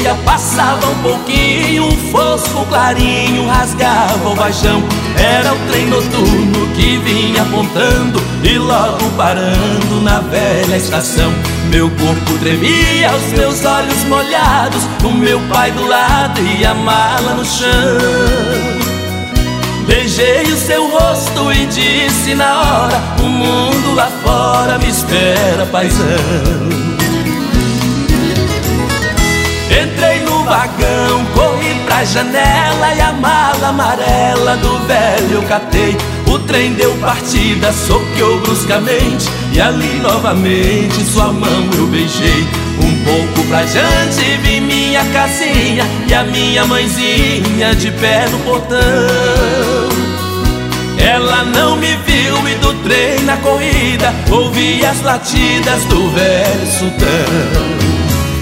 areia passava um pouquinho, um fosco clarinho rasgava o vaixão. Era o trem noturno que vinha apontando e logo parando na velha estação. Meu corpo tremia, os meus olhos molhados, o meu pai do lado e a mala no chão. Beijei o seu rosto e disse na hora: o mundo lá fora me espera, paizão. Entrei no vagão, corri pra janela e a mala amarela do velho eu catei. O trem deu partida, soqueou bruscamente e ali novamente sua mão eu beijei. Um pouco pra diante vi minha casinha e a minha mãezinha de pé no portão. Ela não me viu e do trem na corrida ouvi as latidas do velho sultão.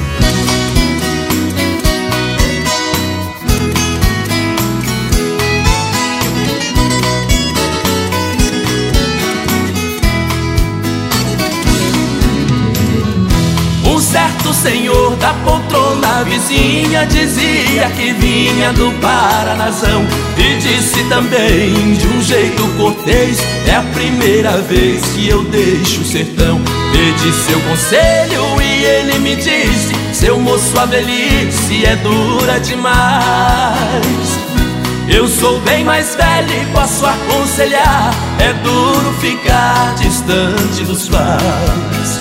Certo senhor da poltrona vizinha dizia que vinha do Paranazão e disse também de um jeito cortês: é a primeira vez que eu deixo o sertão. Pedi seu conselho e ele me disse: seu moço, a velhice é dura demais. Eu sou bem mais velho e posso aconselhar: é duro ficar distante dos pais.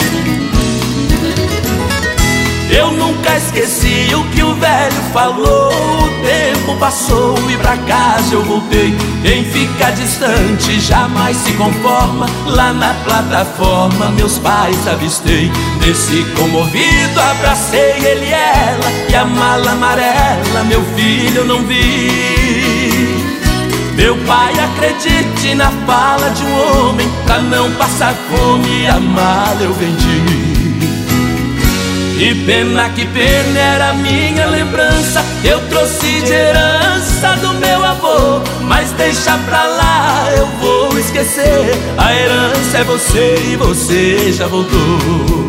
Eu nunca esqueci o que o velho falou. O tempo passou e pra casa eu voltei. Quem fica distante jamais se conforma. Lá na plataforma meus pais avistei. Desci comovido, abracei ele e ela, e a mala amarela, meu filho, eu não vi. Meu pai, acredite na fala de um homem, pra não passar fome a mala eu vendi. Que pena, que pena, era minha lembrança, eu trouxe de herança do meu avô. Mas deixa pra lá, eu vou esquecer, a herança é você e você já voltou.